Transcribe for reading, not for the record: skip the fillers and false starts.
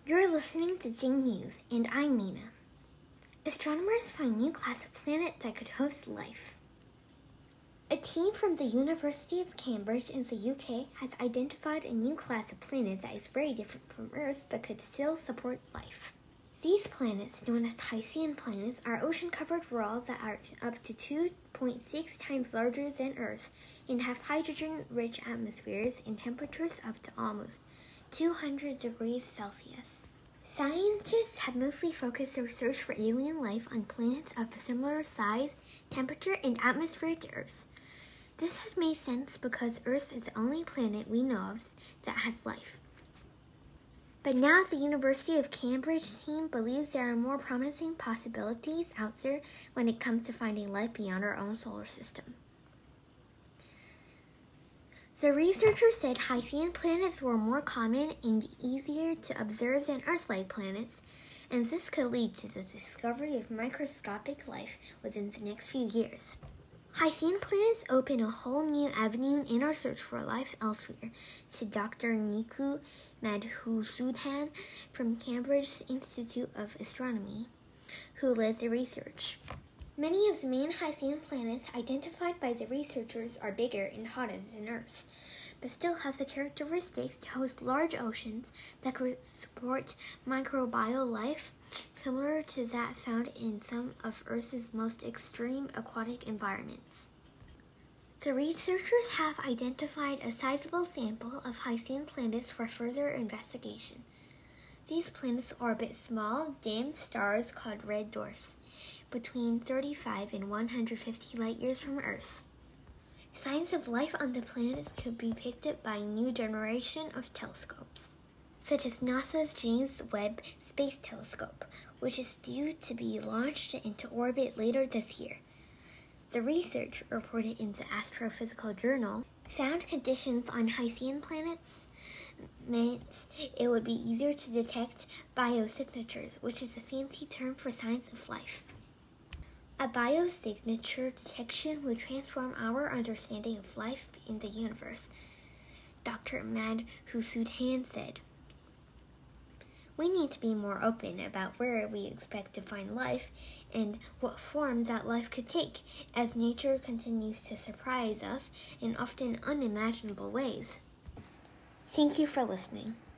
You're listening to Jing News, and I'm Mina. Astronomers find new class of planet that could host life. A team from the University of Cambridge in the UK has identified a new class of planets that is very different from Earth but could still support life. These planets, known as Hycean planets, are ocean-covered worlds that are up to 2.6 times larger than Earth and have hydrogen-rich atmospheres and temperatures up to almost 200 degrees Celsius. Scientists have mostly focused their search for alien life on planets of a similar size, temperature, and atmosphere to Earth. This has made sense because Earth is the only planet we know of that has life. But now the University of Cambridge team believes there are more promising possibilities out there when it comes to finding life beyond our own solar system. The researchers said Hycean planets were more common and easier to observe than Earth-like planets, and this could lead to the discovery of microscopic life within the next few years. Hycean planets open a whole new avenue in our search for life elsewhere, said Dr. Niku Madhusudhan from Cambridge Institute of Astronomy, who led the research. Many of the main Hycean planets identified by the researchers are bigger and hotter than Earth, but still have the characteristics to host large oceans that could support microbial life similar to that found in some of Earth's most extreme aquatic environments. The researchers have identified a sizable sample of Hycean planets for further investigation. These planets orbit small, dim stars called red dwarfs, between 35 and 150 light-years from Earth. Signs of life on the planets could be picked up by a new generation of telescopes, such as NASA's James Webb Space Telescope, which is due to be launched into orbit later this year. The research, reported in the Astrophysical Journal, found conditions on Hycean planets meant it would be easier to detect biosignatures, which is a fancy term for signs of life. A biosignature detection would transform our understanding of life in the universe, Dr. Madhusudhan said. We need to be more open about where we expect to find life and what form that life could take, as nature continues to surprise us in often unimaginable ways. Thank you for listening.